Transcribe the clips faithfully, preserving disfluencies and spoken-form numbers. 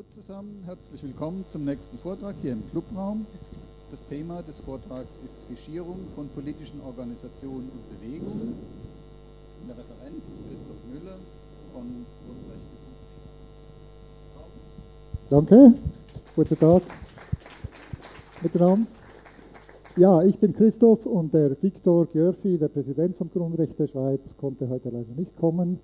Hallo zusammen, herzlich willkommen zum nächsten Vortrag hier im Clubraum. Das Thema des Vortrags ist Fischierung von politischen Organisationen und Bewegungen. Der Referent ist Christoph Müller von Grundrechte. Danke, guten Tag miteinander. Ja, ich bin Christoph und der Viktor Gjörfi, der Präsident von Grundrechte Schweiz, konnte heute leider nicht kommen.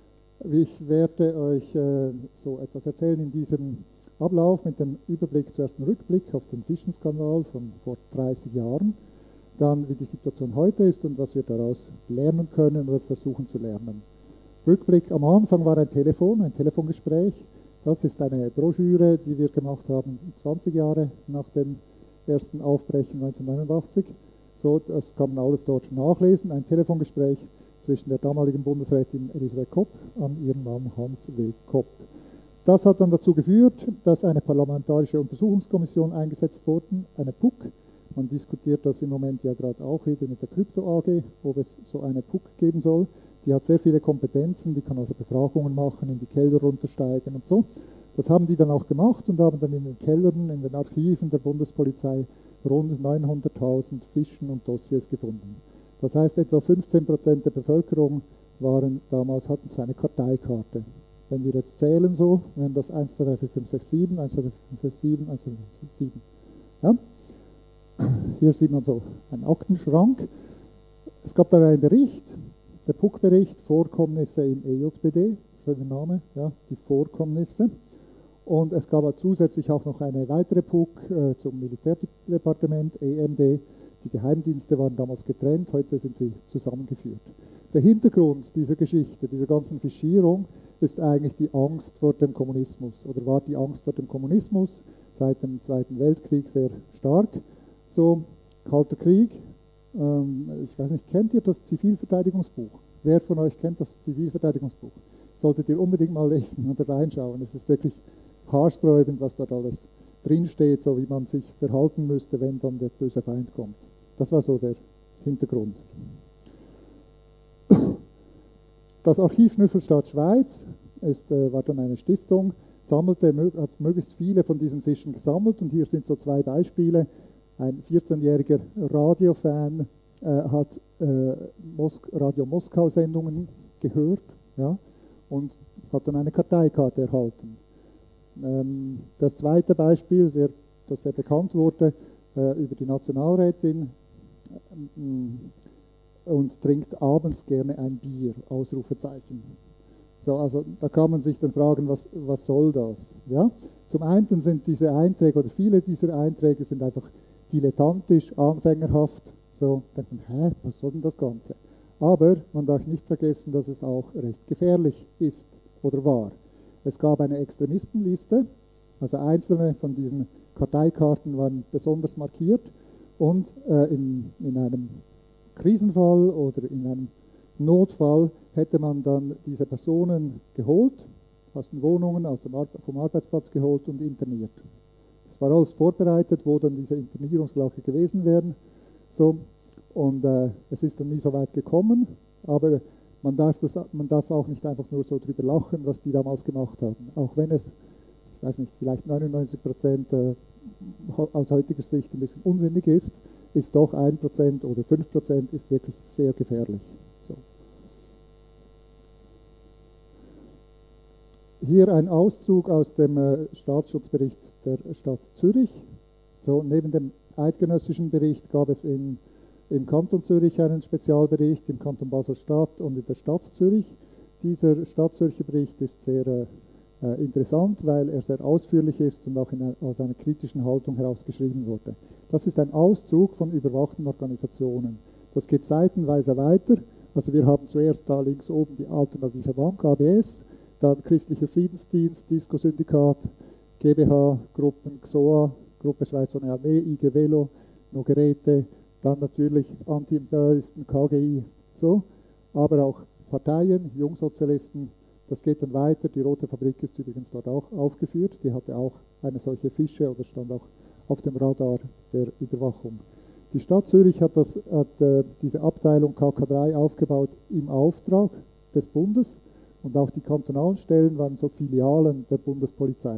Ich werde euch äh, so etwas erzählen in diesem Ablauf mit dem Überblick, zuerst einen Rückblick auf den Fischenskandal von vor dreißig Jahren, dann wie die Situation heute ist und was wir daraus lernen können oder versuchen zu lernen. Rückblick: Am Anfang war ein Telefon, ein Telefongespräch. Das ist eine Broschüre, die wir gemacht haben, zwanzig Jahre nach dem ersten Aufbrechen neunzehnhundertneunundachtzig. So, das kann man alles dort nachlesen. Ein Telefongespräch zwischen der damaligen Bundesrätin Elisabeth Kopp an ihren Mann Hans W. Kopp. Das hat dann dazu geführt, dass eine parlamentarische Untersuchungskommission eingesetzt wurde, eine P U C. Man diskutiert das im Moment ja gerade auch wieder mit der Krypto A G, ob es so eine P U C geben soll. Die hat sehr viele Kompetenzen, die kann also Befragungen machen, in die Keller runtersteigen und so. Das haben die dann auch gemacht und haben dann in den Kellern, in den Archiven der Bundespolizei rund neunhunderttausend Fischen und Dossiers gefunden. Das heißt, etwa fünfzehn Prozent der Bevölkerung waren damals, hatten so eine Karteikarte. Wenn wir jetzt zählen so, wären das eins, zwei, drei, vier, fünf, sechs, sieben, eins, zwei, drei, vier, fünf, sechs, sieben, eins, zwei, drei, vier, fünf, sieben. Ja? Hier sieht man so einen Aktenschrank. Es gab dann einen Bericht, der P U C-Bericht, Vorkommnisse im E J B D, schöner Name, ja, die Vorkommnisse. Und es gab zusätzlich auch noch eine weitere P U C äh, zum Militärdepartement, E M D. Die Geheimdienste waren damals getrennt, heute sind sie zusammengeführt. Der Hintergrund dieser Geschichte, dieser ganzen Fischierung, ist eigentlich die Angst vor dem Kommunismus oder war die Angst vor dem Kommunismus seit dem Zweiten Weltkrieg sehr stark. So, Kalter Krieg, ähm, ich weiß nicht, kennt ihr das Zivilverteidigungsbuch? Wer von euch kennt das Zivilverteidigungsbuch? Solltet ihr unbedingt mal lesen und reinschauen. Es ist wirklich haarsträubend, was dort alles drinsteht, so wie man sich verhalten müsste, wenn dann der böse Feind kommt. Das war so der Hintergrund. Das Archiv Schnüffelstadt Schweiz ist, äh, war dann eine Stiftung, sammelte, hat möglichst viele von diesen Fischen gesammelt und hier sind so zwei Beispiele. Ein vierzehnjähriger Radiofan äh, hat äh, Mos Radio Moskau-Sendungen gehört, ja, und hat dann eine Karteikarte erhalten. Ähm, das zweite Beispiel, sehr, das sehr bekannt wurde, äh, über die Nationalrätin, äh, und trinkt abends gerne ein Bier, Ausrufezeichen. So, also da kann man sich dann fragen, was, was soll das? Ja? Zum einen sind diese Einträge, oder viele dieser Einträge sind einfach dilettantisch, anfängerhaft. So denkt man, hä, was soll denn das Ganze? Aber man darf nicht vergessen, dass es auch recht gefährlich ist oder war. Es gab eine Extremistenliste, also einzelne von diesen Karteikarten waren besonders markiert und äh, in, in einem Krisenfall oder in einem Notfall hätte man dann diese Personen geholt, aus den Wohnungen, aus dem Ar vom Arbeitsplatz geholt und interniert. Das war alles vorbereitet, wo dann diese Internierungslager gewesen wären. So, und äh, es ist dann nie so weit gekommen, aber man darf, das, man darf auch nicht einfach nur so drüber lachen, was die damals gemacht haben. Auch wenn es, ich weiß nicht, vielleicht neunundneunzig Prozent äh, aus heutiger Sicht ein bisschen unsinnig ist, ist doch ein Prozent oder fünf Prozent ist wirklich sehr gefährlich. So. Hier ein Auszug aus dem äh, Staatsschutzbericht der Stadt Zürich. So, neben dem eidgenössischen Bericht gab es in, im Kanton Zürich einen Spezialbericht, im Kanton Basel-Stadt und in der Stadt Zürich. Dieser Stadt-Zürcher Bericht ist sehr äh, interessant, weil er sehr ausführlich ist und auch in einer, aus einer kritischen Haltung herausgeschrieben wurde. Das ist ein Auszug von überwachten Organisationen. Das geht seitenweise weiter. Also wir haben zuerst da links oben die Alternative Bank, A B S, dann Christlicher Friedensdienst, Disco-Syndikat, G b H, Gruppen X O A, Gruppe Schweizer Armee, I G Velo, Nogerete, dann natürlich Anti-Imperialisten, K G I, so, aber auch Parteien, Jungsozialisten. Das geht dann weiter. Die Rote Fabrik ist übrigens dort auch aufgeführt. Die hatte auch eine solche Fische oder stand auch auf dem Radar der Überwachung. Die Stadt Zürich hat, das, hat äh, diese Abteilung K K drei aufgebaut im Auftrag des Bundes und auch die kantonalen Stellen waren so Filialen der Bundespolizei.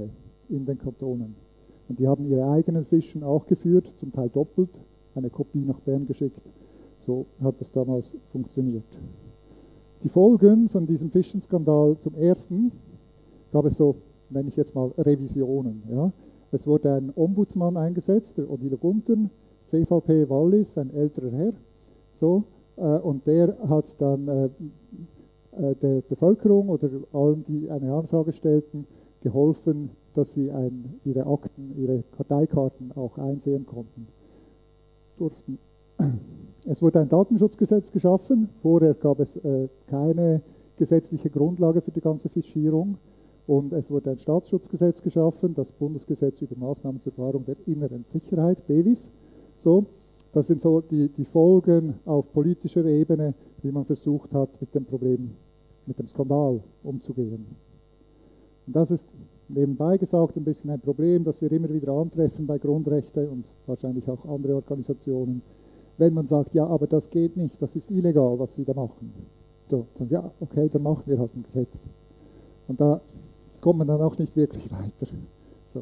in den Kantonen. Und die haben ihre eigenen Fischen auch geführt, zum Teil doppelt, eine Kopie nach Bern geschickt. So hat es damals funktioniert. Die Folgen von diesem Fischenskandal: zum Ersten gab es so, nenne ich jetzt mal, Revisionen. Ja. Es wurde ein Ombudsmann eingesetzt, der Odilo Guntern, C V P Wallis, ein älterer Herr. So, äh, und der hat dann äh, äh, der Bevölkerung oder allen, die eine Anfrage stellten, geholfen, dass sie ein, ihre Akten, ihre Karteikarten auch einsehen konnten, durften. Es wurde ein Datenschutzgesetz geschaffen. Vorher gab es äh, keine gesetzliche Grundlage für die ganze Fischierung. Und es wurde ein Staatsschutzgesetz geschaffen, das Bundesgesetz über Maßnahmen zur Wahrung der inneren Sicherheit, B E W I S. So, das sind so die, die Folgen auf politischer Ebene, wie man versucht hat, mit dem Problem, mit dem Skandal umzugehen. Und das ist nebenbei gesagt ein bisschen ein Problem, das wir immer wieder antreffen bei Grundrechte und wahrscheinlich auch andere Organisationen, wenn man sagt, ja, aber das geht nicht, das ist illegal, was Sie da machen. So, dann, ja, okay, dann machen wir halt ein Gesetz. Und da kommt man dann auch nicht wirklich weiter. So.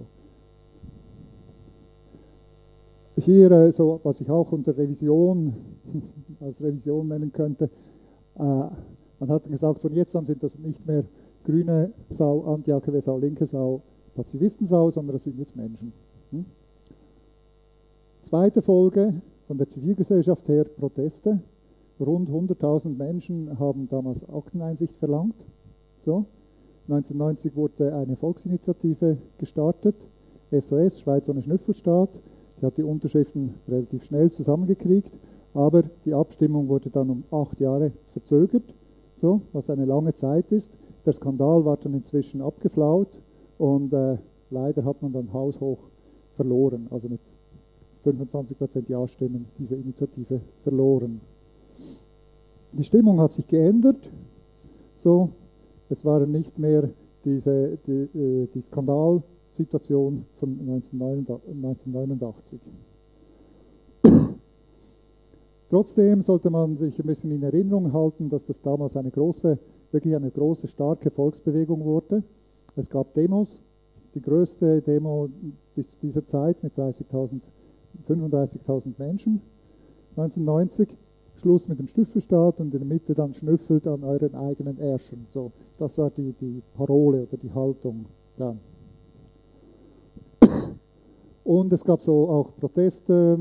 Hier, äh, so, was ich auch unter Revision, als Revision nennen könnte, äh, man hat gesagt, von jetzt an sind das nicht mehr grüne Sau, Anti-A K W-Sau, linke Sau, Pazifistensau, sondern das sind jetzt Menschen. Hm? Zweite Folge von der Zivilgesellschaft her: Proteste. Rund hunderttausend Menschen haben damals Akteneinsicht verlangt. So. neunzehnhundertneunzig wurde eine Volksinitiative gestartet, S O S, Schweiz ohne Schnüffelstaat. Die hat die Unterschriften relativ schnell zusammengekriegt, aber die Abstimmung wurde dann um acht Jahre verzögert, so, was eine lange Zeit ist. Der Skandal war dann inzwischen abgeflaut und äh, leider hat man dann haushoch verloren, also mit fünfundzwanzig Prozent Ja-Stimmen diese Initiative verloren. Die Stimmung hat sich geändert, so. Es waren nicht mehr diese, die, die Skandalsituation von neunzehnhundertneunundachtzig. Trotzdem sollte man sich ein bisschen in Erinnerung halten, dass das damals eine große, wirklich eine große, starke Volksbewegung wurde. Es gab Demos, die größte Demo bis zu dieser Zeit mit dreißigtausend, fünfunddreißigtausend Menschen, neunzehnhundertneunzig. Schluss mit dem Schnüffelstaat und in der Mitte dann schnüffelt an euren eigenen Ärschen. So, das war die, die Parole oder die Haltung dann. Und es gab so auch Proteste,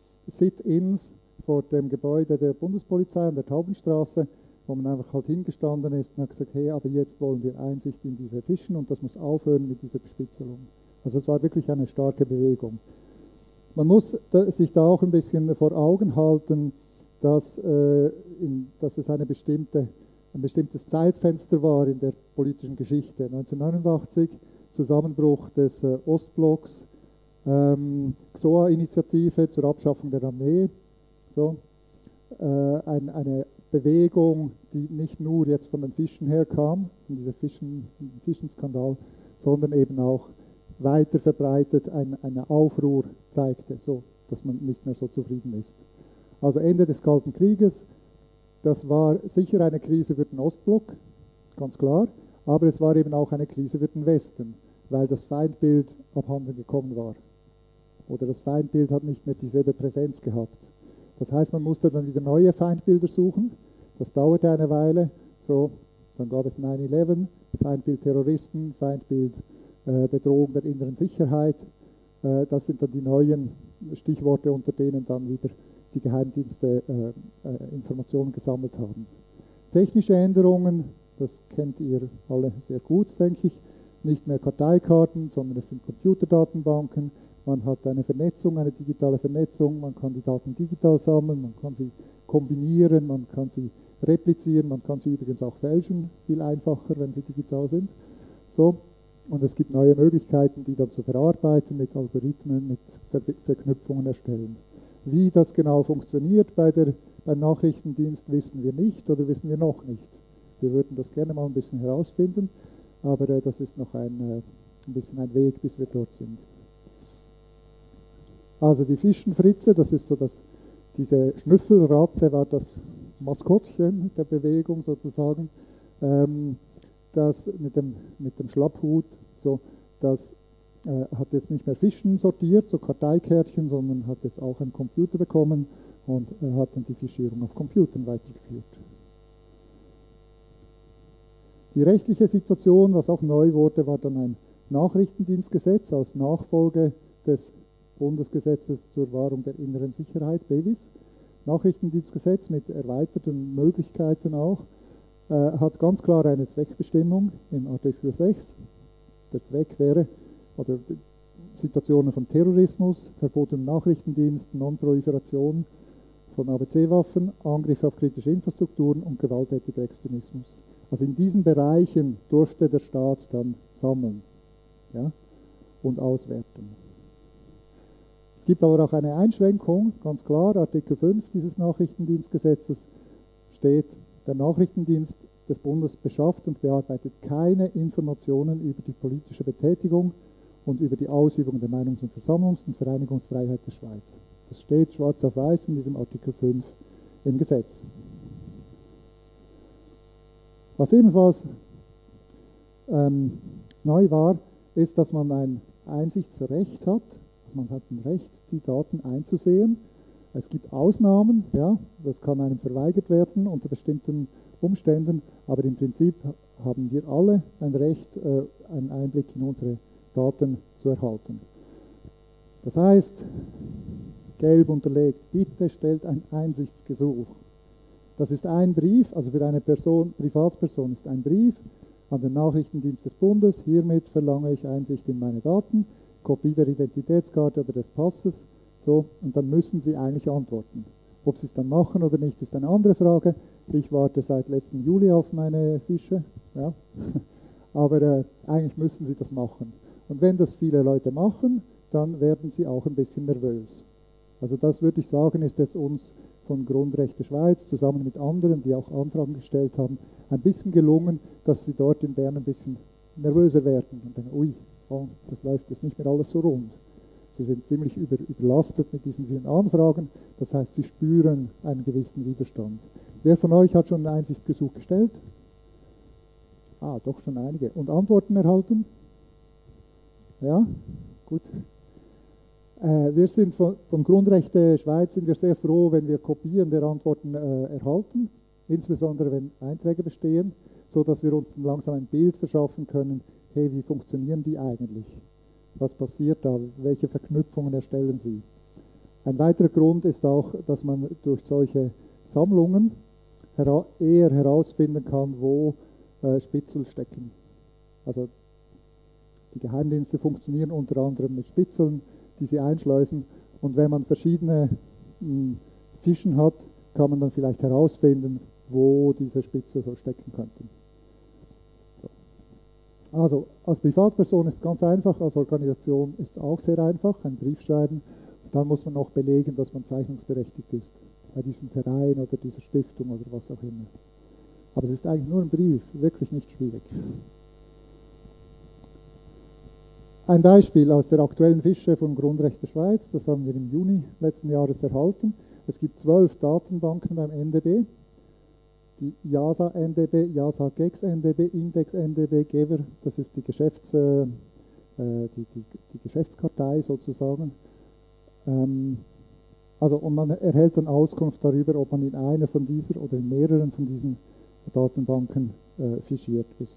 Sit-ins vor dem Gebäude der Bundespolizei an der Taubenstraße, wo man einfach halt hingestanden ist und hat gesagt, hey, aber jetzt wollen wir Einsicht in diese Fischen und das muss aufhören mit dieser Bespitzelung. Also es war wirklich eine starke Bewegung. Man muss da, sich da auch ein bisschen vor Augen halten, dass, äh, in, dass es eine bestimmte, ein bestimmtes Zeitfenster war in der politischen Geschichte. neunzehnhundertneunundachtzig, Zusammenbruch des äh, Ostblocks, ähm, X O A-Initiative zur Abschaffung der Armee, so, äh, ein, eine Bewegung, die nicht nur jetzt von den Fischen herkam, von diesem Fischen, Fischenskandal, sondern eben auch weiter verbreitet ein, eine Aufruhr zeigte, so, dass man nicht mehr so zufrieden ist. Also Ende des Kalten Krieges, das war sicher eine Krise für den Ostblock, ganz klar, aber es war eben auch eine Krise für den Westen, weil das Feindbild abhanden gekommen war. Oder das Feindbild hat nicht mehr dieselbe Präsenz gehabt. Das heißt, man musste dann wieder neue Feindbilder suchen, das dauerte eine Weile, so, dann gab es neun elf, Feindbild Terroristen, Feindbild äh, Bedrohung der inneren Sicherheit, äh, das sind dann die neuen Stichworte, unter denen dann wieder die Geheimdienste äh, äh, Informationen gesammelt haben. Technische Änderungen, das kennt ihr alle sehr gut, denke ich. Nicht mehr Karteikarten, sondern es sind Computerdatenbanken. Man hat eine Vernetzung, eine digitale Vernetzung. Man kann die Daten digital sammeln, man kann sie kombinieren, man kann sie replizieren, man kann sie übrigens auch fälschen, viel einfacher, wenn sie digital sind. So. Und es gibt neue Möglichkeiten, die dann zu verarbeiten, mit Algorithmen, mit Ver Verknüpfungen erstellen. Wie das genau funktioniert bei der, beim Nachrichtendienst, wissen wir nicht oder wissen wir noch nicht. Wir würden das gerne mal ein bisschen herausfinden, aber äh, das ist noch ein, äh, ein bisschen ein Weg, bis wir dort sind. Also die Fischenfritze, das ist so das, diese Schnüffelratte war das Maskottchen der Bewegung sozusagen, ähm, das mit dem, mit dem Schlapphut, so, das äh, hat jetzt nicht mehr Fischen sortiert, so Karteikärtchen, sondern hat jetzt auch einen Computer bekommen und äh, hat dann die Fischierung auf Computern weitergeführt. Die rechtliche Situation, was auch neu wurde, war dann ein Nachrichtendienstgesetz als Nachfolge des Bundesgesetzes zur Wahrung der inneren Sicherheit, B W I S. Nachrichtendienstgesetz mit erweiterten Möglichkeiten auch, äh, hat ganz klar eine Zweckbestimmung im Artikel sechs. Der Zweck wäre, oder Situationen von Terrorismus, verbotenen Nachrichtendienst, Non-Proliferation von A B C-Waffen, Angriff auf kritische Infrastrukturen und gewalttätiger Extremismus. Also in diesen Bereichen durfte der Staat dann sammeln, ja, und auswerten. Es gibt aber auch eine Einschränkung, ganz klar, Artikel fünf dieses Nachrichtendienstgesetzes steht, der Nachrichtendienst des Bundes beschafft und bearbeitet keine Informationen über die politische Betätigung und über die Ausübung der Meinungs- und Versammlungs- und Vereinigungsfreiheit der Schweiz. Das steht schwarz auf weiß in diesem Artikel fünf im Gesetz. Was ebenfalls ähm, neu war, ist, dass man ein Einsichtsrecht hat. Also man hat ein Recht, die Daten einzusehen. Es gibt Ausnahmen, ja, das kann einem verweigert werden unter bestimmten Umständen, aber im Prinzip haben wir alle ein Recht, äh, einen Einblick in unsere Daten zu erhalten. Das heißt, gelb unterlegt, bitte stellt ein Einsichtsgesuch. Das ist ein Brief, also für eine Person, Privatperson ist ein Brief an den Nachrichtendienst des Bundes. Hiermit verlange ich Einsicht in meine Daten, Kopie der Identitätskarte oder des Passes. So, und dann müssen Sie eigentlich antworten. Ob Sie es dann machen oder nicht, ist eine andere Frage. Ich warte seit letzten Juli auf meine Fische, ja. Aber äh, eigentlich müssen Sie das machen. Und wenn das viele Leute machen, dann werden sie auch ein bisschen nervös. Also das würde ich sagen, ist jetzt uns von Grundrechte Schweiz zusammen mit anderen, die auch Anfragen gestellt haben, ein bisschen gelungen, dass sie dort in Bern ein bisschen nervöser werden und denken, ui, oh, das läuft jetzt nicht mehr alles so rund. Sie sind ziemlich über, überlastet mit diesen vielen Anfragen, das heißt, sie spüren einen gewissen Widerstand. Wer von euch hat schon ein Einsichtsgesuch gestellt? Ah, doch schon einige. Und Antworten erhalten? Ja, gut. Äh, wir sind von, von Grundrechte Schweiz sind wir sehr froh, wenn wir Kopien der Antworten äh, erhalten, insbesondere wenn Einträge bestehen, so dass wir uns dann langsam ein Bild verschaffen können, hey, wie funktionieren die eigentlich? Was passiert da? Welche Verknüpfungen erstellen sie? Ein weiterer Grund ist auch, dass man durch solche Sammlungen hera- eher herausfinden kann, wo äh, Spitzel stecken. Also die Geheimdienste funktionieren unter anderem mit Spitzeln, die sie einschleusen. Und wenn man verschiedene mh, Fischen hat, kann man dann vielleicht herausfinden, wo diese Spitzel so stecken könnten. So. Also als Privatperson ist es ganz einfach, als Organisation ist es auch sehr einfach, einen Brief schreiben. Dann muss man noch belegen, dass man zeichnungsberechtigt ist, bei diesem Verein oder dieser Stiftung oder was auch immer. Aber es ist eigentlich nur ein Brief, wirklich nicht schwierig. Ein Beispiel aus der aktuellen Fische von Grundrechte Schweiz, das haben wir im Juni letzten Jahres erhalten. Es gibt zwölf Datenbanken beim N D B, die J A S A N D B, J A S A Gex N D B, Index N D B, Gever, das ist die, Geschäfts, äh, die, die, die Geschäftskartei sozusagen. Ähm, also, und man erhält dann Auskunft darüber, ob man in einer von dieser oder in mehreren von diesen Datenbanken äh, fischiert ist.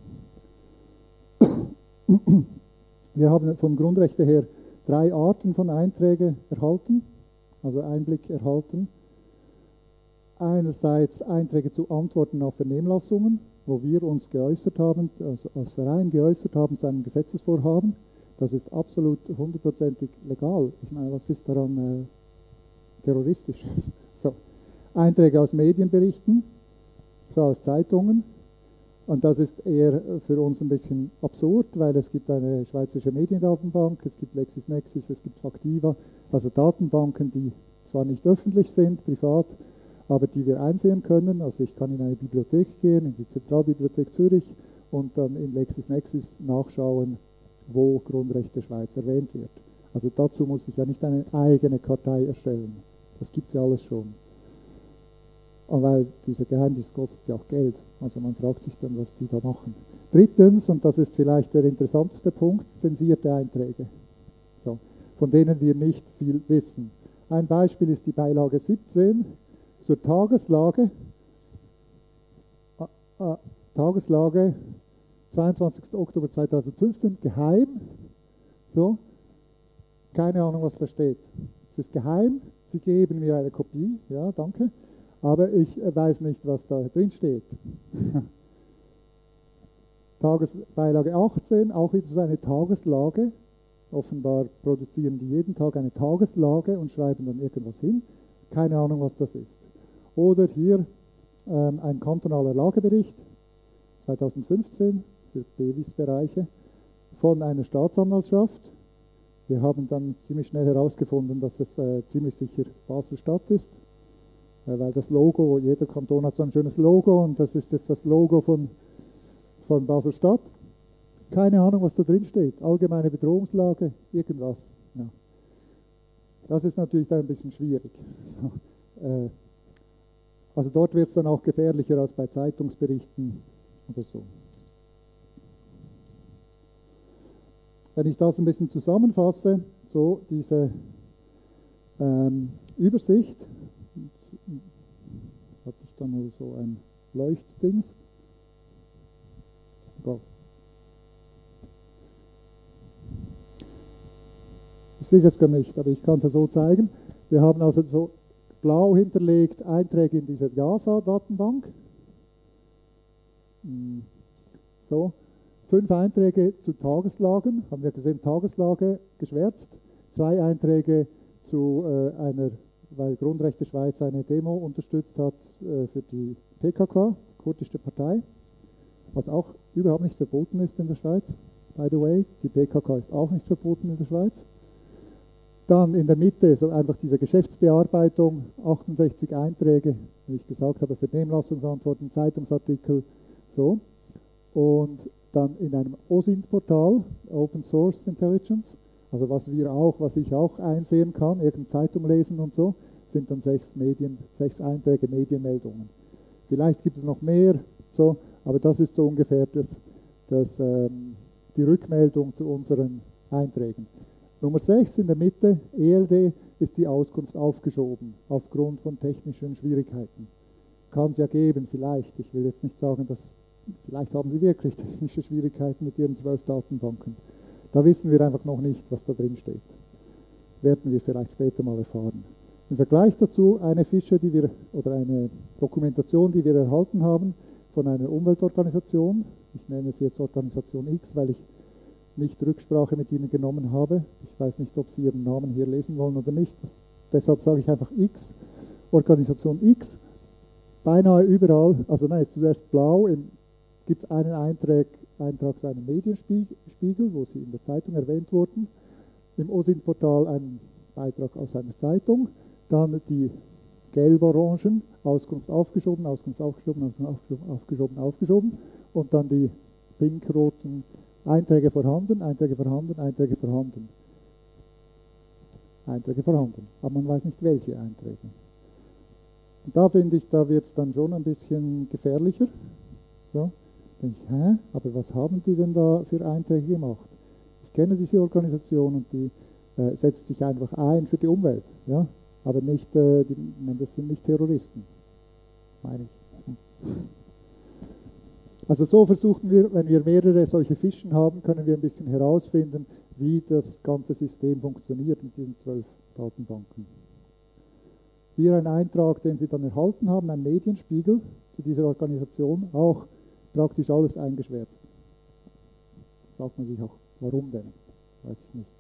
Wir haben vom Grundrechte her drei Arten von Einträgen erhalten, also Einblick erhalten. Einerseits Einträge zu Antworten auf Vernehmlassungen, wo wir uns geäußert haben, also als Verein geäußert haben zu einem Gesetzesvorhaben. Das ist absolut hundertprozentig legal. Ich meine, was ist daran äh, terroristisch? So. Einträge aus Medienberichten, so aus Zeitungen. Und das ist eher für uns ein bisschen absurd, weil es gibt eine schweizerische Mediendatenbank, es gibt LexisNexis, es gibt Factiva, also Datenbanken, die zwar nicht öffentlich sind, privat, aber die wir einsehen können. Also ich kann in eine Bibliothek gehen, in die Zentralbibliothek Zürich und dann in LexisNexis nachschauen, wo Grundrechte Schweiz erwähnt wird. Also dazu muss ich ja nicht eine eigene Kartei erstellen. Das gibt es ja alles schon. Und weil dieser Geheimdienst kostet ja auch Geld. Also man fragt sich dann, was die da machen. Drittens, und das ist vielleicht der interessanteste Punkt, zensierte Einträge, so, von denen wir nicht viel wissen. Ein Beispiel ist die Beilage siebzehn zur Tageslage, äh, äh, Tageslage zweiundzwanzigster Oktober zweitausendfünfzehn, geheim, so, keine Ahnung, was da steht. Es ist geheim, Sie geben mir eine Kopie, ja, danke, aber ich äh, weiß nicht, was da drin steht. Tagesbeilage achtzehn, auch wieder so eine Tageslage. Offenbar produzieren die jeden Tag eine Tageslage und schreiben dann irgendwas hin. Keine Ahnung, was das ist. Oder hier ähm, ein kantonaler Lagebericht zweitausendfünfzehn für B W I S-Bereiche von einer Staatsanwaltschaft. Wir haben dann ziemlich schnell herausgefunden, dass es äh, ziemlich sicher Basel-Stadt ist, äh, weil das Logo, jeder Kanton hat so ein schönes Logo und das ist jetzt das Logo von, von Basel-Stadt. Keine Ahnung, was da drin steht. Allgemeine Bedrohungslage, irgendwas. Ja. Das ist natürlich dann ein bisschen schwierig. äh, also dort wird es dann auch gefährlicher als bei Zeitungsberichten oder so. Wenn ich das ein bisschen zusammenfasse, so diese ähm, Übersicht, hatte ich dann nur so ein Leuchtdings. Go. Ich sehe es jetzt gar nicht, aber ich kann es ja so zeigen. Wir haben also so blau hinterlegt Einträge in dieser J A S A-Datenbank. So, fünf Einträge zu Tageslagen, haben wir gesehen, Tageslage geschwärzt. Zwei Einträge zu äh, einer, weil Grundrechte Schweiz eine Demo unterstützt hat äh, für die P K K, kurdische Partei, was auch überhaupt nicht verboten ist in der Schweiz. By the way, die P K K ist auch nicht verboten in der Schweiz. Dann in der Mitte so einfach diese Geschäftsbearbeitung, achtundsechzig Einträge, wie ich gesagt habe, Vernehmlassungsantworten, Zeitungsartikel, so. Und dann in einem O S I N T-Portal, Open Source Intelligence, also was wir auch, was ich auch einsehen kann, irgendeine Zeitung lesen und so, sind dann sechs Medien, sechs Einträge, Medienmeldungen. Vielleicht gibt es noch mehr, so, aber das ist so ungefähr das, das, ähm, die Rückmeldung zu unseren Einträgen. Nummer sechs in der Mitte, E L D, ist die Auskunft aufgeschoben, aufgrund von technischen Schwierigkeiten. Kann es ja geben, vielleicht. Ich will jetzt nicht sagen, dass vielleicht haben Sie wirklich technische Schwierigkeiten mit Ihren zwölf Datenbanken. Da wissen wir einfach noch nicht, was da drin steht. Werden wir vielleicht später mal erfahren. Im Vergleich dazu eine Fische, die wir, oder eine Dokumentation, die wir erhalten haben von einer Umweltorganisation. Ich nenne es jetzt Organisation X, weil ich nicht Rücksprache mit Ihnen genommen habe. Ich weiß nicht, ob Sie Ihren Namen hier lesen wollen oder nicht. Das, deshalb sage ich einfach X. Organisation X. Beinahe überall, also nein, zuerst blau, gibt es einen Eintrag, Eintrag zu einem Medienspiegel, wo Sie in der Zeitung erwähnt wurden. Im O S I N T-Portal einen Beitrag aus einer Zeitung. Dann die gelb-orangen, Auskunft aufgeschoben, Auskunft aufgeschoben, Auskunft aufgeschoben, aufgeschoben, aufgeschoben. Und dann die pink-roten Einträge vorhanden, Einträge vorhanden, Einträge vorhanden. Einträge vorhanden. Aber man weiß nicht, welche Einträge. Und da finde ich, da wird es dann schon ein bisschen gefährlicher. So, denke ich, hä? Aber was haben die denn da für Einträge gemacht? Ich kenne diese Organisation und die äh, setzt sich einfach ein für die Umwelt. Ja? Aber nicht, äh, die, nein, das sind nicht Terroristen, meine ich. Also so versuchen wir, wenn wir mehrere solche Fischen haben, können wir ein bisschen herausfinden, wie das ganze System funktioniert mit diesen zwölf Datenbanken. Hier ein Eintrag, den Sie dann erhalten haben, ein Medienspiegel zu dieser Organisation, auch praktisch alles eingeschwärzt. Fragt man sich auch, warum denn? Weiß ich nicht.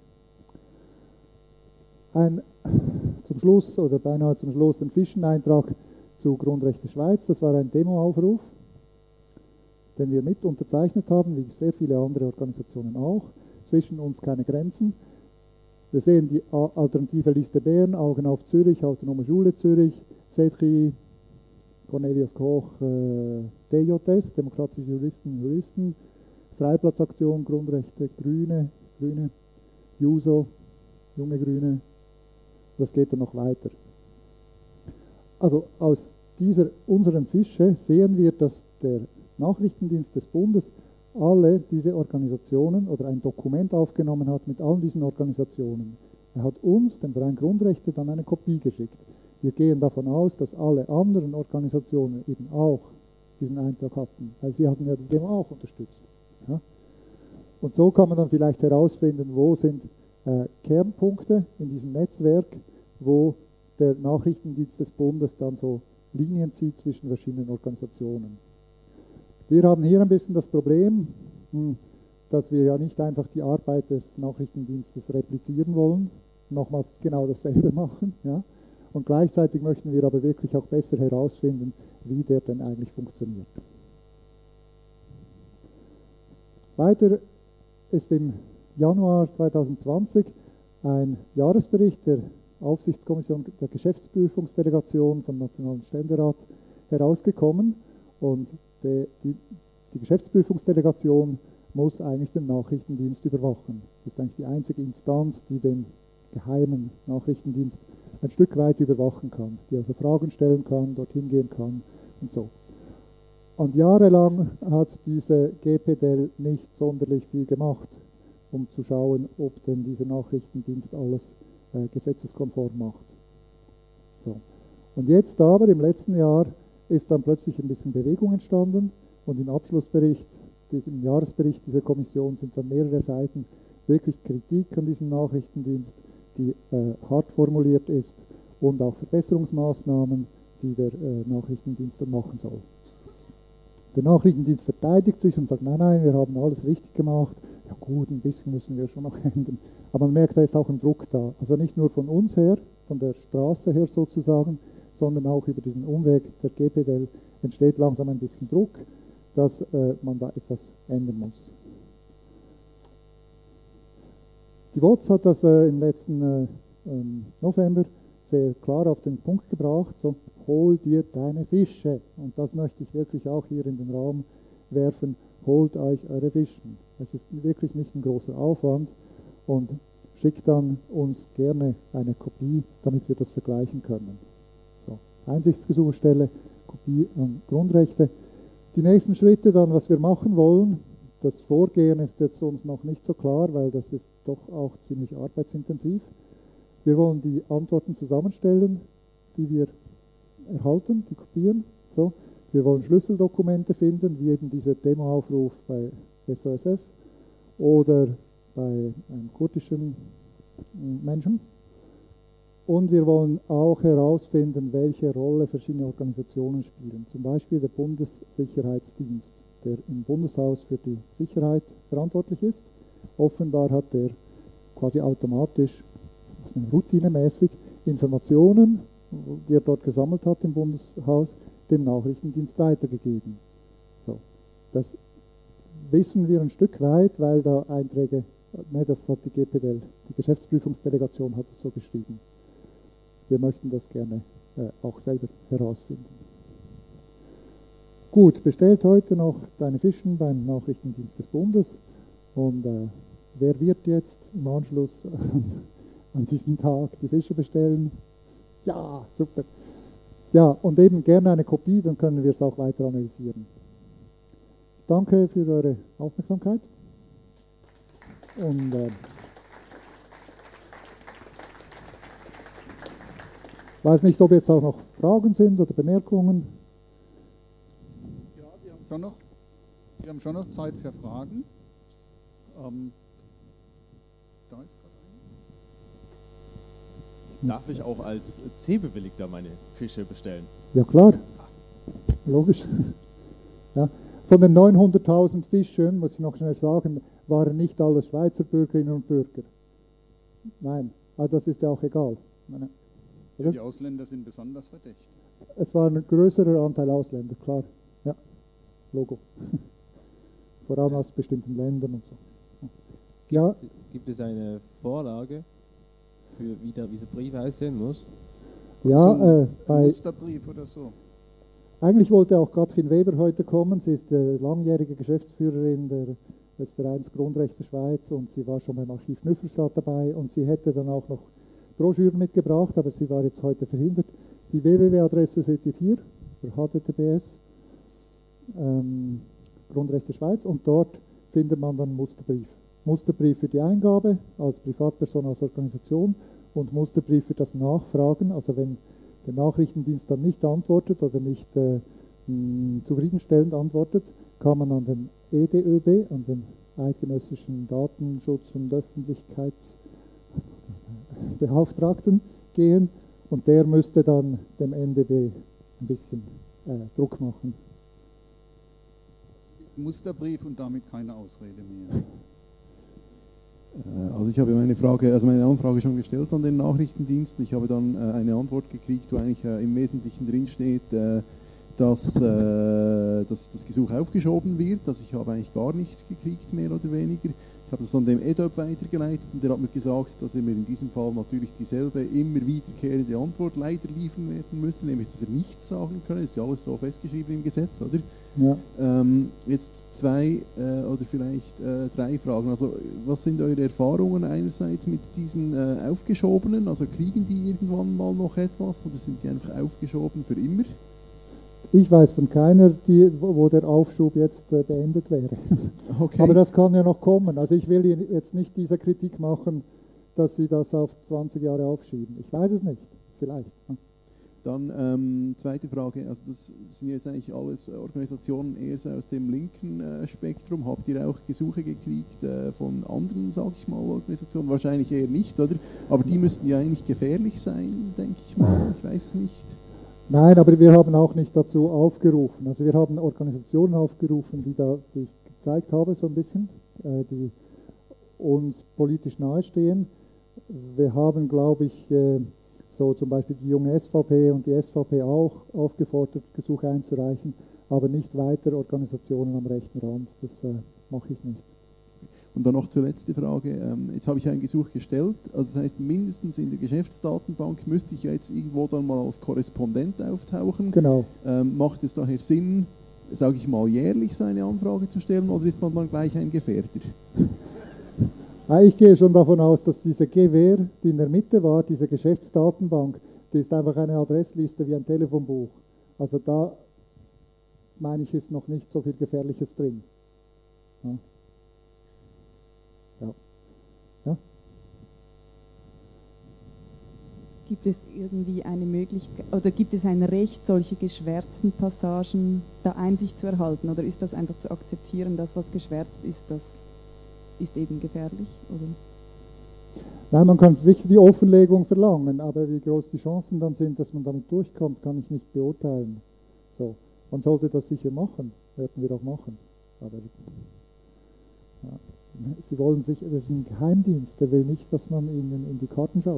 Ein, zum Schluss, oder beinahe zum Schluss, ein Fischeneintrag zu Grundrechte Schweiz. Das war ein Demoaufruf, den wir mit unterzeichnet haben, wie sehr viele andere Organisationen auch. Zwischen uns keine Grenzen. Wir sehen die alternative Liste Bern, Augen auf Zürich, Autonome Schule Zürich, C E T R I, Cornelius Koch, äh, D J S, Demokratische Juristen und Juristen, Freiplatzaktion, Grundrechte, Grüne, Grüne, Juso, Junge Grüne. Das geht dann noch weiter. Also aus dieser, unseren Fische sehen wir, dass der Nachrichtendienst des Bundes alle diese Organisationen oder ein Dokument aufgenommen hat mit allen diesen Organisationen. Er hat uns, dem Verein Grundrechte, dann eine Kopie geschickt. Wir gehen davon aus, dass alle anderen Organisationen eben auch diesen Eintrag hatten, weil sie hatten ja die Demo auch unterstützt. Ja? Und so kann man dann vielleicht herausfinden, wo sind äh, Kernpunkte in diesem Netzwerk, wo der Nachrichtendienst des Bundes dann so Linien zieht zwischen verschiedenen Organisationen. Wir haben hier ein bisschen das Problem, dass wir ja nicht einfach die Arbeit des Nachrichtendienstes replizieren wollen, nochmals genau dasselbe machen. Ja? Und gleichzeitig möchten wir aber wirklich auch besser herausfinden, wie der denn eigentlich funktioniert. Weiter ist im Januar zweitausendzwanzig ein Jahresbericht der Aufsichtskommission der Geschäftsprüfungsdelegation vom Nationalen Ständerat herausgekommen und die, die, die Geschäftsprüfungsdelegation muss eigentlich den Nachrichtendienst überwachen. Das ist eigentlich die einzige Instanz, die den geheimen Nachrichtendienst ein Stück weit überwachen kann, die also Fragen stellen kann, dorthin gehen kann und so. Und jahrelang hat diese G P D E L nicht sonderlich viel gemacht, um zu schauen, ob denn dieser Nachrichtendienst alles äh, gesetzeskonform macht. So. Und jetzt aber, im letzten Jahr, ist dann plötzlich ein bisschen Bewegung entstanden und im Abschlussbericht, diesem Jahresbericht dieser Kommission sind dann mehrere Seiten wirklich Kritik an diesem Nachrichtendienst, die äh, hart formuliert ist und auch Verbesserungsmaßnahmen, die der äh, Nachrichtendienst dann machen soll. Der Nachrichtendienst verteidigt sich und sagt, nein, nein, wir haben alles richtig gemacht. Ja gut, ein bisschen müssen wir schon noch ändern. Aber man merkt, da ist auch ein Druck da. Also nicht nur von uns her, von der Straße her sozusagen, sondern auch über diesen Umweg der G P D E L entsteht langsam ein bisschen Druck, dass äh, man da etwas ändern muss. Die W O Z hat das äh, im letzten äh, ähm, November sehr klar auf den Punkt gebracht, so, hol dir deine Fische. Und das möchte ich wirklich auch hier in den Raum werfen, holt euch eure Fischen. Es ist wirklich nicht ein großer Aufwand und schickt dann uns gerne eine Kopie, damit wir das vergleichen können. So, Einsichtsgesuchsstelle, Kopie an Grundrechte. Die nächsten Schritte dann, was wir machen wollen, das Vorgehen ist jetzt uns noch nicht so klar, weil das ist doch auch ziemlich arbeitsintensiv. Wir wollen die Antworten zusammenstellen, die wir erhalten, die kopieren. So. Wir wollen Schlüsseldokumente finden, wie eben dieser Demoaufruf bei S O S F oder bei einem kurdischen Menschen. Und wir wollen auch herausfinden, welche Rolle verschiedene Organisationen spielen. Zum Beispiel der Bundessicherheitsdienst, der im Bundeshaus für die Sicherheit verantwortlich ist. Offenbar hat der quasi automatisch, routinemäßig Informationen, die er dort gesammelt hat im Bundeshaus, dem Nachrichtendienst weitergegeben. So, das wissen wir ein Stück weit, weil da Einträge, ne, das hat die G P D E L, die Geschäftsprüfungsdelegation hat es so geschrieben. Wir möchten das gerne äh, auch selber herausfinden. Gut, bestellt heute noch deine Fischen beim Nachrichtendienst des Bundes. Und äh, wer wird jetzt im Anschluss an diesen Tag die Fische bestellen? Ja, super. Ja, und eben gerne eine Kopie, dann können wir es auch weiter analysieren. Danke für eure Aufmerksamkeit. Und äh, weiß nicht, ob jetzt auch noch Fragen sind oder Bemerkungen. Ja, wir haben schon noch, wir haben schon noch Zeit für Fragen. Ähm, da ist gerade ein. Darf ich auch als C-Bewilligter meine Fische bestellen? Ja klar, logisch. Ja. Von den neunhunderttausend Fischen, muss ich noch schnell sagen, waren nicht alle Schweizer Bürgerinnen und Bürger. Nein, aber das ist ja auch egal. Ja, die Ausländer sind besonders verdächtig. Es war ein größerer Anteil Ausländer, klar. Ja, Logo. Vor allem aus bestimmten Ländern und so. Ja. Gibt es eine Vorlage, für wie der, dieser Brief aussehen muss? Also Ja, so ein äh, bei, Musterbrief oder so. eigentlich wollte auch Katrin Weber heute kommen. Sie ist äh, langjährige Geschäftsführerin der, des Vereins Grundrechte Schweiz und sie war schon beim Archiv Nüfferstadt dabei und sie hätte dann auch noch Broschüren mitgebracht, aber sie war jetzt heute verhindert. Die W W W-Adresse seht ihr hier, für H T T P S. Ähm, Grundrechte Schweiz, und dort findet man dann Musterbrief. Musterbrief für die Eingabe als Privatperson, als Organisation und Musterbrief für das Nachfragen. Also wenn der Nachrichtendienst dann nicht antwortet oder nicht äh, mh, zufriedenstellend antwortet, kann man an den E D Ö B, an den Eidgenössischen Datenschutz- und Öffentlichkeitsbeauftragten gehen, und der müsste dann dem N D B ein bisschen äh, Druck machen. Musterbrief und damit keine Ausrede mehr. Also ich habe meine Frage, also meine Anfrage schon gestellt an den Nachrichtendienst. Ich habe dann äh, eine Antwort gekriegt, wo eigentlich äh, im Wesentlichen drin steht, äh, dass, äh, dass das Gesuch aufgeschoben wird. Also ich habe eigentlich gar nichts gekriegt, mehr oder weniger. Ich habe das dann dem E D Ö B weitergeleitet und der hat mir gesagt, dass er mir in diesem Fall natürlich dieselbe immer wiederkehrende Antwort leider liefern werden müsse, nämlich dass er nichts sagen könne. Das ist ja alles so festgeschrieben im Gesetz, oder? Ja. Ähm, jetzt zwei äh, oder vielleicht äh, drei Fragen. Also was sind eure Erfahrungen einerseits mit diesen äh, aufgeschobenen? Also kriegen die irgendwann mal noch etwas oder sind die einfach aufgeschoben für immer? Ich weiß von keiner, die, wo der Aufschub jetzt äh, beendet wäre. Okay. Aber das kann ja noch kommen. Also ich will jetzt nicht diese Kritik machen, dass sie das auf zwanzig Jahre aufschieben. Ich weiß es nicht. Vielleicht. Ja. Dann ähm, zweite Frage, also das sind jetzt eigentlich alles Organisationen eher so aus dem linken äh, Spektrum. Habt ihr auch Gesuche gekriegt äh, von anderen, sage ich mal, Organisationen? Wahrscheinlich eher nicht, oder? Aber die müssten ja eigentlich gefährlich sein, denke ich mal. Ich weiß es nicht. Nein, aber wir haben auch nicht dazu aufgerufen. Also wir haben Organisationen aufgerufen, die, da, die ich gezeigt habe, so ein bisschen, äh, die uns politisch nahestehen. Wir haben, glaube ich, äh, so zum Beispiel die junge S V P und die S V P auch aufgefordert, Gesuche einzureichen, aber nicht weiter Organisationen am rechten Rand. Das äh, mache ich nicht. Und dann noch zur letzten Frage. Ähm, jetzt habe ich ein Gesuch gestellt. Also das heißt, mindestens in der Geschäftsdatenbank müsste ich ja jetzt irgendwo dann mal als Korrespondent auftauchen. Genau. Ähm, macht es daher Sinn, sage ich mal, jährlich so eine Anfrage zu stellen, oder ist man dann gleich ein Gefährder? Ich gehe schon davon aus, dass diese G W R, die in der Mitte war, diese Geschäftsdatenbank, die ist einfach eine Adressliste wie ein Telefonbuch. Also da, meine ich, ist noch nicht so viel Gefährliches drin. Ja. Ja. Ja. Gibt es irgendwie eine Möglichkeit, oder gibt es ein Recht, solche geschwärzten Passagen da Einsicht zu erhalten? Oder ist das einfach zu akzeptieren, dass was geschwärzt ist, das ist eben gefährlich? Oder? Nein, man kann sicher die Offenlegung verlangen, aber wie groß die Chancen dann sind, dass man damit durchkommt, kann ich nicht beurteilen. So. Man sollte das sicher machen, werden wir auch machen. Aber ja, Sie wollen sich, das ist ein Geheimdienst, der will nicht, dass man ihnen in die Karten schaut.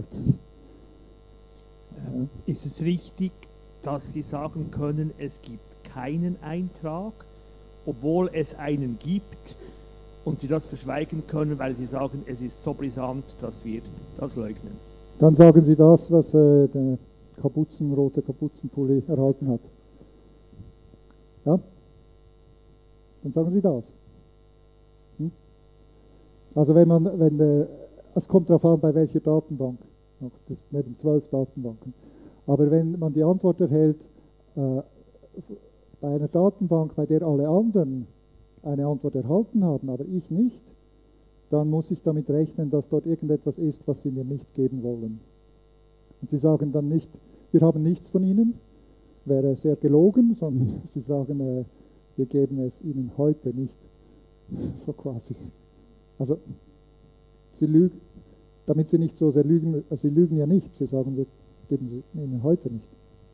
Ähm, ist es richtig, dass Sie sagen können, es gibt keinen Eintrag, obwohl es einen gibt und Sie das verschweigen können, weil Sie sagen, es ist so brisant, dass wir das leugnen? Dann sagen Sie das, was äh, der Kapuzenrote Kapuzenpulli erhalten hat. Ja? Dann sagen Sie das. Hm? Also wenn man, wenn äh, es kommt darauf an, bei welcher Datenbank. Das sind neben zwölf Datenbanken. Aber wenn man die Antwort erhält, äh, bei einer Datenbank, bei der alle anderen eine Antwort erhalten haben, aber ich nicht, dann muss ich damit rechnen, dass dort irgendetwas ist, was sie mir nicht geben wollen. Und sie sagen dann nicht, wir haben nichts von Ihnen, wäre sehr gelogen, sondern sie sagen, äh, wir geben es Ihnen heute nicht. So quasi. Also, sie lügen. Damit sie nicht so sehr lügen, also sie lügen ja nicht, sie sagen, wir geben sie ihnen heute nicht.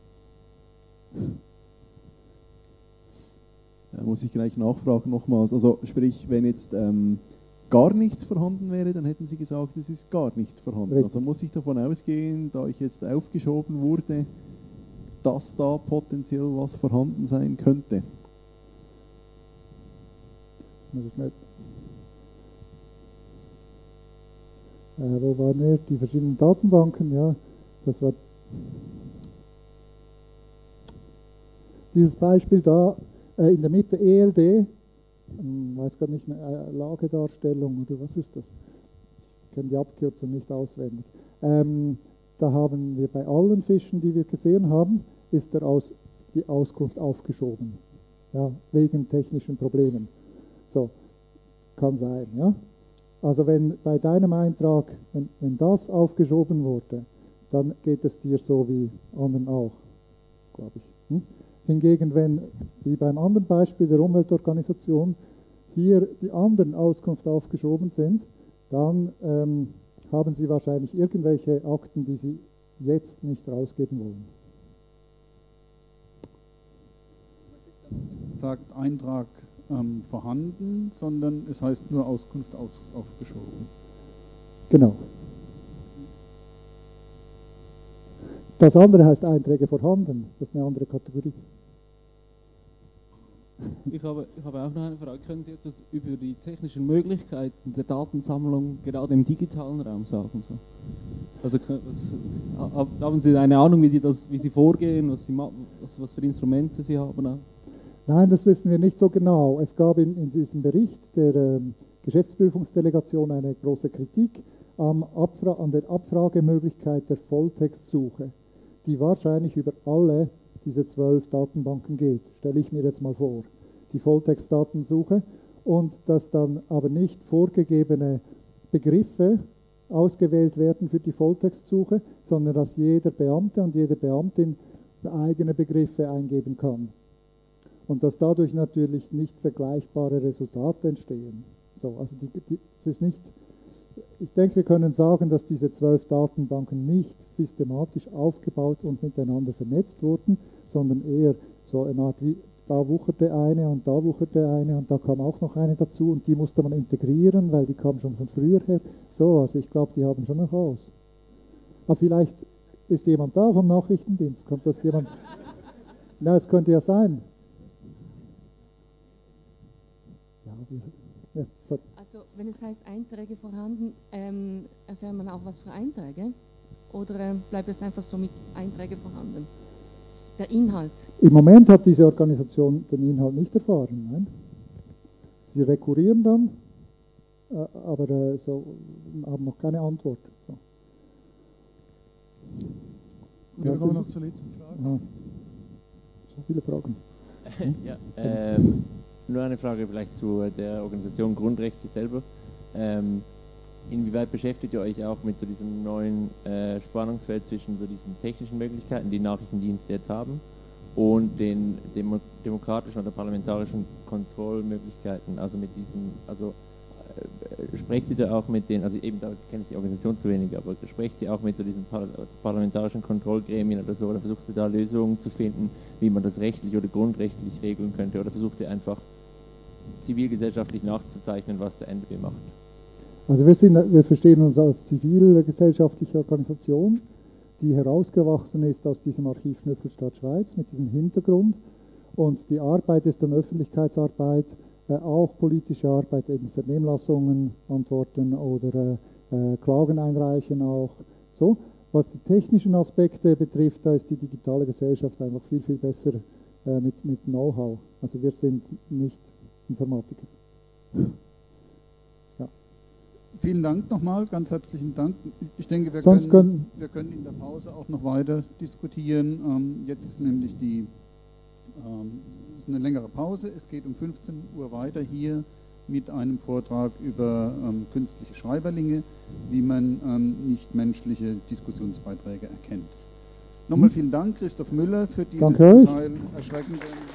Da muss ich gleich nachfragen nochmals. Also sprich, wenn jetzt ähm, gar nichts vorhanden wäre, dann hätten Sie gesagt, es ist gar nichts vorhanden. Richtig. Also muss ich davon ausgehen, da ich jetzt aufgeschoben wurde, dass da potenziell was vorhanden sein könnte. Muss ich nicht. Äh, wo waren wir? Die verschiedenen Datenbanken, ja. Das war dieses Beispiel da, äh, in der Mitte E L D, ich weiß gar nicht, eine Lagedarstellung oder was ist das? Ich kenne die Abkürzung nicht auswendig. Ähm, da haben wir bei allen Fischen, die wir gesehen haben, ist der Aus, die Auskunft aufgeschoben. ja, wegen technischen Problemen. So, kann sein, ja. Also wenn bei deinem Eintrag, wenn, wenn das aufgeschoben wurde, dann geht es dir so wie anderen auch, glaube ich. Hm? Hingegen, wenn, wie beim anderen Beispiel der Umweltorganisation, hier die anderen Auskunft aufgeschoben sind, dann ähm, haben Sie wahrscheinlich irgendwelche Akten, die Sie jetzt nicht rausgeben wollen. Sagt Eintrag ähm, vorhanden, sondern es heißt nur Auskunft aus, aufgeschoben. Genau. Das andere heißt Einträge vorhanden. Das ist eine andere Kategorie. Ich habe, ich habe auch noch eine Frage. Können Sie etwas über die technischen Möglichkeiten der Datensammlung gerade im digitalen Raum sagen? So? Also was, haben Sie eine Ahnung, wie, die das, wie Sie vorgehen, was, Sie, was, was für Instrumente Sie haben? Nein, das wissen wir nicht so genau. Es gab in, in diesem Bericht der ähm, Geschäftsprüfungsdelegation eine große Kritik am Abfra an der Abfragemöglichkeit der Volltextsuche, die wahrscheinlich über alle diese zwölf Datenbanken geht, stelle ich mir jetzt mal vor, die Volltextdatensuche, und dass dann aber nicht vorgegebene Begriffe ausgewählt werden für die Volltextsuche, sondern dass jeder Beamte und jede Beamtin eigene Begriffe eingeben kann. Und dass dadurch natürlich nicht vergleichbare Resultate entstehen. So, also die, die, es ist nicht, ich denke, wir können sagen, dass diese zwölf Datenbanken nicht systematisch aufgebaut und miteinander vernetzt wurden, sondern eher so eine Art wie, da wucherte eine und da wucherte eine und da kam auch noch eine dazu und die musste man integrieren, weil die kam schon von früher her. So, also ich glaube, die haben schon noch aus. Aber vielleicht ist jemand da vom Nachrichtendienst, kommt das jemand? Na, es könnte ja sein. Ja, wir, ja, so. Also wenn es heißt Einträge vorhanden, ähm, erfährt man auch was für Einträge? Oder äh, bleibt es einfach so mit Einträge vorhanden? Der Inhalt? Im Moment hat diese Organisation den Inhalt nicht erfahren. Nein. Sie rekurrieren dann, äh, aber äh, so, haben noch keine Antwort. So. Wir kommen noch zur letzten Frage. Ja. So viele Fragen. Hm? ja, ähm, nur eine Frage vielleicht zu der Organisation Grundrechte selber. Ähm, inwieweit beschäftigt ihr euch auch mit so diesem neuen äh, Spannungsfeld zwischen so diesen technischen Möglichkeiten, die Nachrichtendienste jetzt haben, und den Demo demokratischen oder parlamentarischen Kontrollmöglichkeiten, also mit diesem, also äh, sprecht ihr da auch mit den, also eben da kenne ich die Organisation zu wenig, aber sprecht ihr auch mit so diesen par parlamentarischen Kontrollgremien oder so, oder versucht ihr da Lösungen zu finden, wie man das rechtlich oder grundrechtlich regeln könnte, oder versucht ihr einfach zivilgesellschaftlich nachzuzeichnen, was der N D B macht? Also wir, sind, wir verstehen uns als zivilgesellschaftliche Organisation, die herausgewachsen ist aus diesem Archiv Schnüffelstadt Schweiz mit diesem Hintergrund, und die Arbeit ist dann Öffentlichkeitsarbeit, äh, auch politische Arbeit, eben Vernehmlassungen antworten oder äh, Klagen einreichen auch. So. Was die technischen Aspekte betrifft, da ist die digitale Gesellschaft einfach viel, viel besser äh, mit, mit Know-how. Also wir sind nicht Informatiker. Ja. Vielen Dank nochmal, ganz herzlichen Dank. Ich denke, wir Sonst können, wir können in der Pause auch noch weiter diskutieren. Ähm, jetzt ist nämlich die ähm, ist eine längere Pause. Es geht um fünfzehn Uhr weiter hier mit einem Vortrag über ähm, künstliche Schreiberlinge, wie man ähm, nichtmenschliche Diskussionsbeiträge erkennt. Nochmal vielen Dank, Christoph Müller, für diese Danke zum euch. Teil erschreckenden